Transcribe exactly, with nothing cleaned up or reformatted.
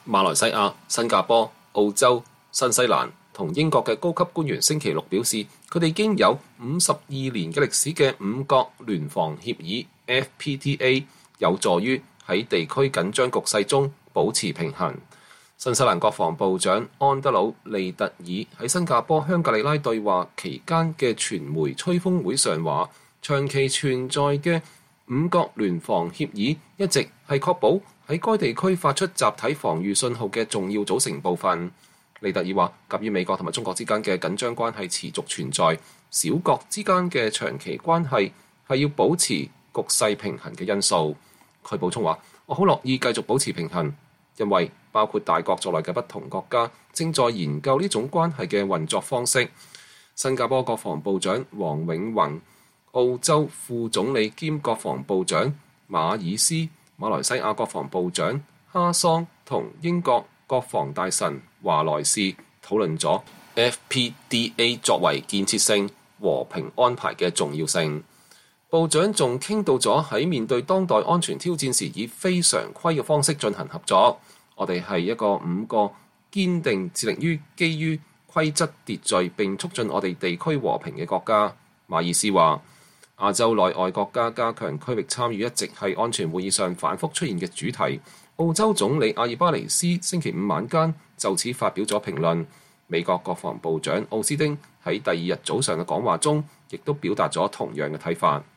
馬來西亞、新加坡、澳洲、新西蘭同英國嘅高級官員星期六表示，佢哋已經有五十二年嘅歷史嘅五國聯防協議 F P T A 有助於喺地區緊張局勢中保持平衡。新西蘭國防部長安德魯利特爾喺新加坡香格里拉對話期間嘅傳媒吹風會上話，長期存在嘅五國聯防協議一直係確保喺該地區發出集體防禦信號嘅重要組成部分。利特爾話，鑑於美國同埋中國之間嘅緊張關係持續存在，小國之間嘅長期關係係要保持局勢平衡嘅因素。佢補充話，我好樂意繼續保持平衡，因為包括大國在內嘅不同國家正在研究呢種關係嘅運作方式。新加坡國防部長黃永宏、澳洲副總理兼國防部長馬爾斯、馬來西亞國防部長哈桑同英國國防大臣華萊士討論咗 F P T A 作為建設性和平安排嘅重要性。部長仲傾到咗喺面對當代安全挑戰時以非常規嘅方式進行合作。我哋係一個五個堅定致力於基於規則秩序並促進我哋地區和平嘅國家。馬爾斯話，亞洲內外國家加強區域參與一直係安全會議上反覆出現嘅主題。澳洲總理阿爾巴尼斯星期五晚間就此發表咗評論。美國國防部長奧斯汀喺第二日早上嘅講話中，亦都表達咗同樣嘅睇法。